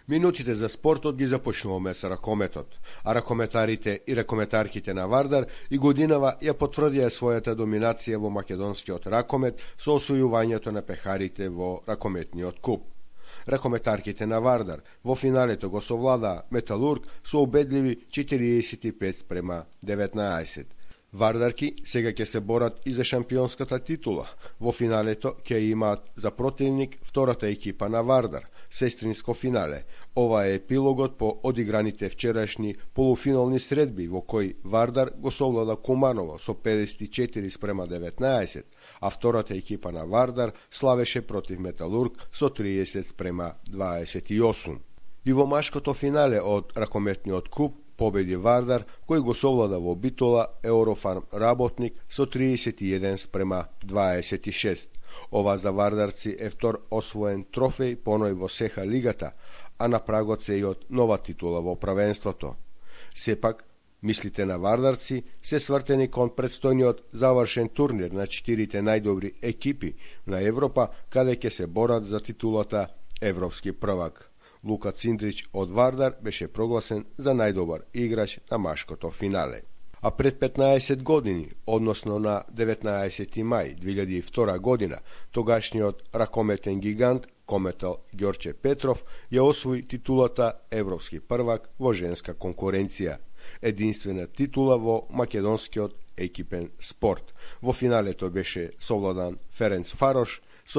Минутите за спортот ги започнуваме со ракометот, а ракометарите и ракометарките на Вардар и годинава ја потврдија својата доминација во македонскиот ракомет со освојувањето на пехарите во ракометниот куп. Ракометарките на Вардар во финалето го совладаа Металург со убедливи 45:19. Вардарки сега ќе се борат и за шампионската титула. Во финалето ќе имаат за противник втората екипа на Вардар, сестринско финале. Ова е епилогот по одиграните вчерашни полуфинални средби во кои Вардар го совлада Куманово со 54:19, а втората екипа на Вардар славеше против Металург со 30:28. И во машкото финале од ракометниот куп победи Вардар, кој го совлада во Битола Еврофарм Работник со 31:26. Ова за вардарци е втор освоен трофеј поној во сеха лигата, а на прагот се и од нова титула во правенството. Сепак, мислите на вардарци се свртени кон предстојниот завршен турнир на 4 најдобри екипи на Европа, каде ќе се борат за титулата Европски првак. Лука Циндрич од Вардар беше прогласен за најдобар играч на машкото финале. А пред 15 години, односно на 19. мај 2002 година, тогашниот ракометен гигант кометал Ѓорче Петров ја освои титулата Европски првак во женска конкуренција. Единствена титула во македонскиот екипен спорт. Во финалето беше совладан Ференц Фарош со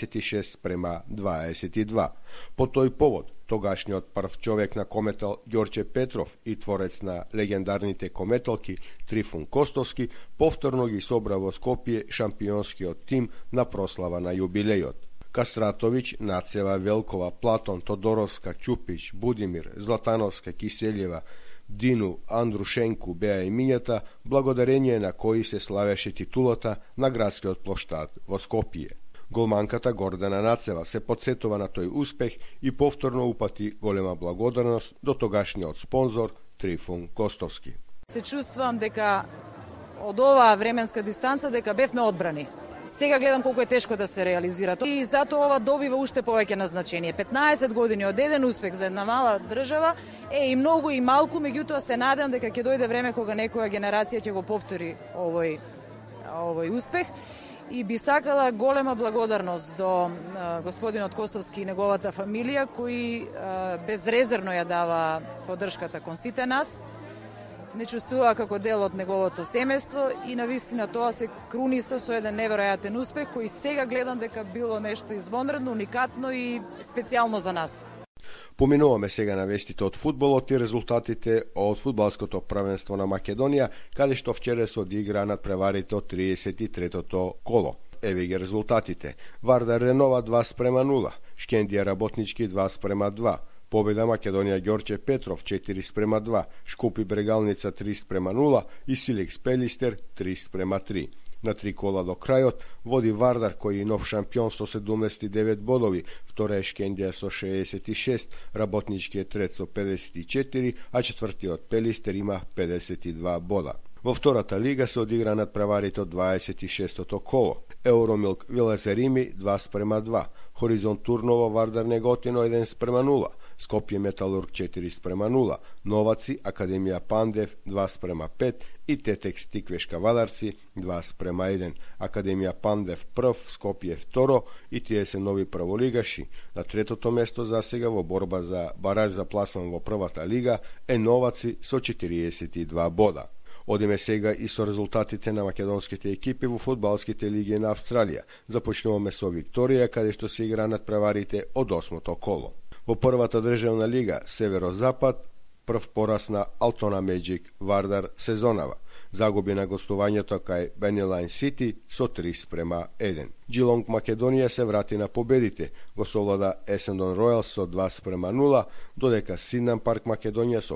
26:22. По тој повод, тогашниот прв човек на кометал Ѓорче Петров и творец на легендарните кометалки Трифун Костовски повторно ги собра во Скопје шампионскиот тим на прослава на јубилејот. Кастратовиќ, Нацева, Велкова, Платон, Тодоровска, Чупич, Будимир, Златановска, Киселјева, Дину, Андрушенку беа имињата, благодарение на кои се славеше титулата на градскиот плоштад во Скопје. Голманката Гордана Нацева се подсетува на тој успех и повторно упати голема благодарност до тогашниот спонзор Трифун Костовски. Се чувствувам дека од оваа временска дистанца дека бевме одбрани. Сега гледам колку е тешко да се реализира тоа и затоа ова добива уште повеќе на значение. 15 години од еден успех за една мала држава е и многу и малку, меѓутоа се надевам дека ќе дојде време кога некоја генерација ќе го повтори овој успех. И би сакала голема благодарност до господинот Костовски и неговата фамилија, кои безрезервно ја дава поддршката кон сите нас. Не чувствува како дел од неговото семејство и навистина тоа се круниса со еден неверојатен успех кој сега гледам дека било нешто извонредно, уникатно и специјално за нас. Поминуваме сега на вестите од фудбалот и резултатите од фудбалското првенство на Македонија, каде што вчера се одигра надпреварите од 33-тото коло. Еве ги резултатите. Вардар Ренова 2:0, Шкендија Работнички 2:2, победа Македонија Ѓорче Петров 4:2, Шкупи Брегалница 3:0 и Силекс Пелистер 3:3. На 3 кола до крајот води Вардар кој е нов шампион со 79 бодови, втора е Шкендија со 66, Работнички е трет со 54, а четвртиот Пелистер има 52 бода. Во втората лига се одигра надпреварите од 26-тото коло. Евромилк Велезарими 2:2, Хоризонт Турново Вардар Неготино 1:0, Скопје Металург 4:0, Новаци Академија Пандев 2:5 и Тетекс Тиквешка Вадарци 2:1. Академија Пандев прв, Скопје второ и тие се нови прволигаши. На третото место за сега во борба за бараж за пласман во првата лига е Новаци со 42 бода. Одиме сега и со резултатите на македонските екипи во фудбалските лиги на Австралија. Започнуваме со Викторија, каде што се игра надпреварите од 8-то коло. Во првата државна лига Северо-Запад, прв пораз на Алтона Меджик Вардар сезонава. Загуби на гостувањето кај Бенилайн Сити со 3:1. Джилонг Македонија се врати на победите. Го совлада Есендон Ројалс со 2:0, додека Сиднам Парк Македонија со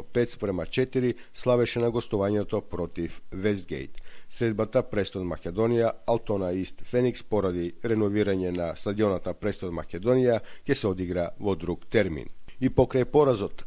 5:4 славеше на гостувањето против Вестгейт. Средбата Престон Македонија Алтона Ист Феникс поради реновирање на стадионата Престон Македонија ќе се одигра во друг термин. И покрај поразот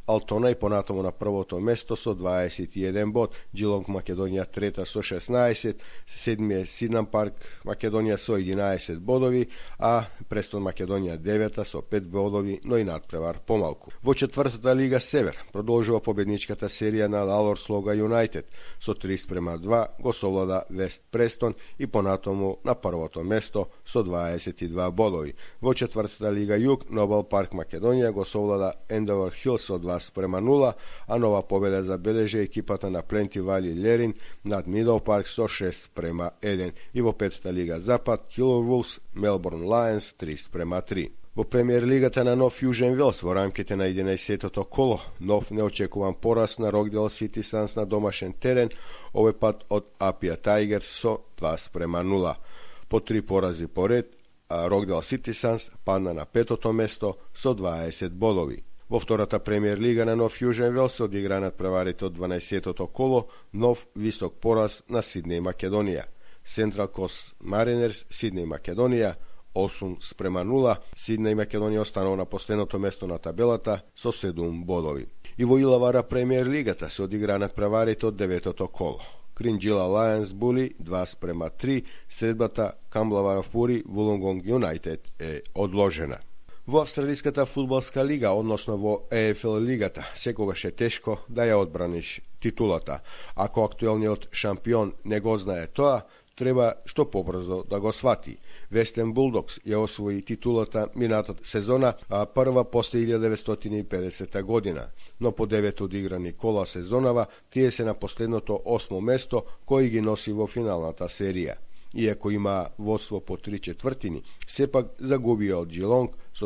Altona i ponatomu na prvото место со 21 бод, Geelong Македонија трета со 16, седми е Сиднам Парк Македонија со 11 бодови, а Престон Македонија девета со 5 бодови, но и надпревар помалку. Во четвртата лига Север продолжува победничката серија на Лалорслога Юнайтед со 30:2 го совлада Вест Престон и понатому на првото место со 22 бодови. Во четвртата лига Југ Нобел Парк Македонија го совлада Ендовер Хил со 20:0, а нова победа забележи екипата на Пленти Вали Лерин над Мидл Парк со 6:1 и во петата лига Запад Килор Вулс Мелбурн Лајонс 30:3. Во премиер лигата на Нов Јужен Велс во рамките на 11-тото коло, нов неочекуван пораз на Рокдел Сити Санс на домашен терен, овој пат од Апија Тайгерс со 20:0. По 3 порази поред, а Рокдел Сити Санс падна на петото место со 20 бодови. Во втората премиер лига на Нов Јужен Велс одигра надпреварите од 12-тото коло, нов висок пораз на Сиднеј Македонија. Централ Кост Маринерс Сиднеј Македонија 8:0, Сиднеј Македонија останува на последното место на табелата со 7 бодови. И во Илавара премиер лигата се одигра надпреварите од 9-тото коло. Кринџила Лајонс Були 20:3, средбата Камблавара Фури Вулонгонг Юнайтед е одложена. Во Австралиската фудбалска лига, односно во ЕФЛ лигата, секогаш е тешко да ја одбраниш титулата. Ако актуелниот шампион не го знае тоа, треба што побрзо да го свати. Вестен Булдокс ја освои титулата минатата сезона, а прва после 1950 година. Но по 9 одиграни кола сезонава, тие се на последното 8 место кој ги носи во финалната серија. Иако има водство по 3/4, сепак загубија од Geelong со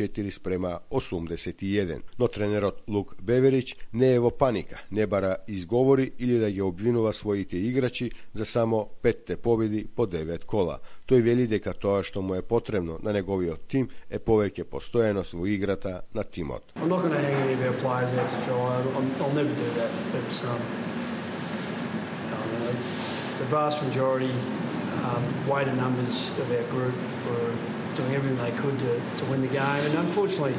104:81. Но тренерот Лук Беверич не е во паника, не бара изговори или да ги обвинува своите играчи за само 5 победи по 9 кола. Тој вели дека тоа што му е потребно на неговиот тим е повеќе постојаност во играта на тимот. Wider numbers of our group were doing everything they could to win the game, and unfortunately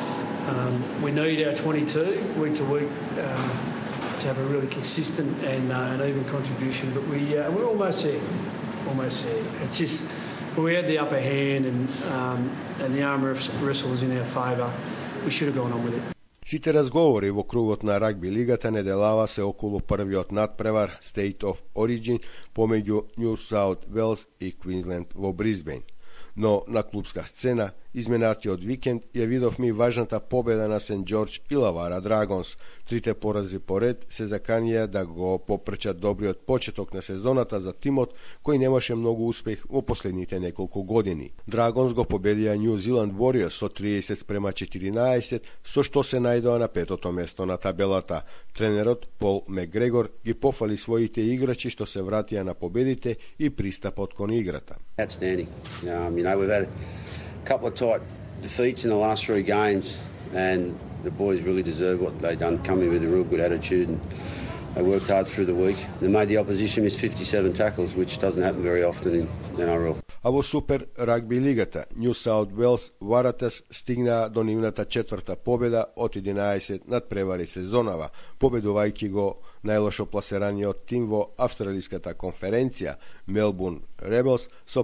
we need our 22 week to week to have a really consistent and even contribution, but we're almost there. It's just we had the upper hand and the arm wrestle was in our favour. We should have gone on with it. Сите разговори во кругот на рагби лигата неделава се околу првиот надпревар State of Origin помеѓу New South Wales и Queensland во Брисбејн. Но на клубска сцена, изминатиот викенд ја видовме и важната победа на Сент Џорџ и Лавара Драгонс. Трите порази поред се заканија да го попрчат добриот почеток на сезоната за тимот кој немаше многу успех во последните неколку години. Драгонс го победија New Zealand Warriors со 30:14, со што се најдоа на петото место на табелата. Тренерот Пол Мекгрегор ги пофали своите играчи што се вратија на победите и пристапот кон играта. Outstanding. We've had a couple of tight defeats in the last 3 games, and the boys really deserve what they've done, coming with a real good attitude, and they worked hard through the week. They made the opposition miss 57 tackles, which doesn't happen very often in NRL. А во Супер рагби лигата, New South Wales Waratahs стигнаа до нивната четврта победа од 11 надпревари сезонава, победувајќи го најлошо пласираниот тим во Австралиската конференција, Melbourne Rebels, со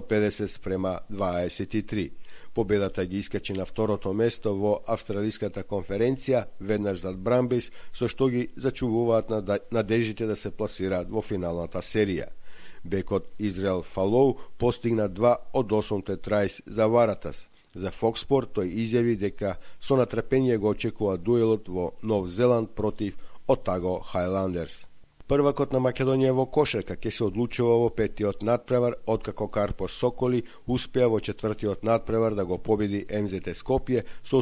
50:23. Победата ги искачи на второто место во Австралиската конференција, веднаш зад Брамбис, со што ги зачувуваат надеждите да се пласираат во финалната серија. Бекот Израел Фалоу постигна 2 од 8 трајс за Варатас. За Fox Sport тој изјави дека со натрпение го очекува дуелот во Нов Зеланд против Отаго Хайландерс. Првакот на Македонија во кошарка ќе се одлучува во петиот надпревар, откако Карпош Соколи успеа во четвртиот надпревар да го победи МЗТ Скопје со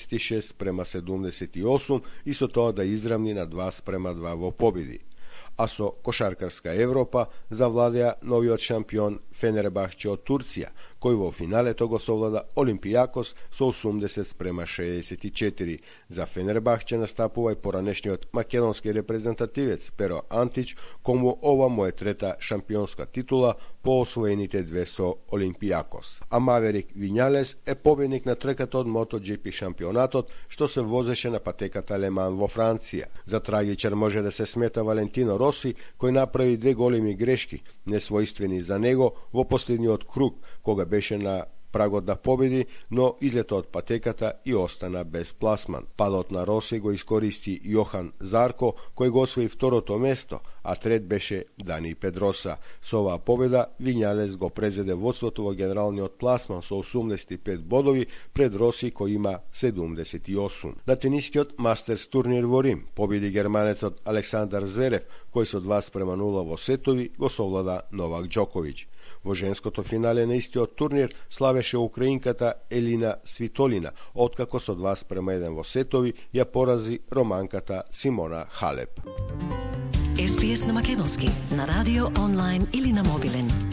86:78 и со тоа да изравни на 2:2 во победи. А со кошаркарска Европа завладеа новиот шампион Фенербахче од Турција, кој во финалето го совлада Олимпијакос со 80-64. За Фенербахче настапува и поранешниот македонски репрезентативец Перо Антич, кому ова му е трета шампионска титула по освоените две со Олимпијакос. А Маверик Вињалес е победник на трката од MotoGP шампионатот, што се возеше на патеката Леман во Франција. За трагичар може да се смета Валентино Роси, кој направи две големи грешки, несвојствени за него во последниот круг, кога беше на прагот да победи, но излета од патеката и остана без пласман. Падот на Роси го искористи Јохан Зарко, кој го освои второто место, а трет беше Дани Педроса. Со оваа победа Вињалес го презеде водството во генералниот пласман со 85 бодови пред Роси кој има 78. На тенискиот мастерс турнир во Рим победи германецот Александар Зверев, кој со 2:0 во сетови го совлада Новак Џоковиќ. Во женското финале на истиот турнир славеше украинката Елина Свитолина, откако со 2:1 во сетови ја порази романката Симона Халеп. SBS на македонски, на радио, онлайн или на мобилен.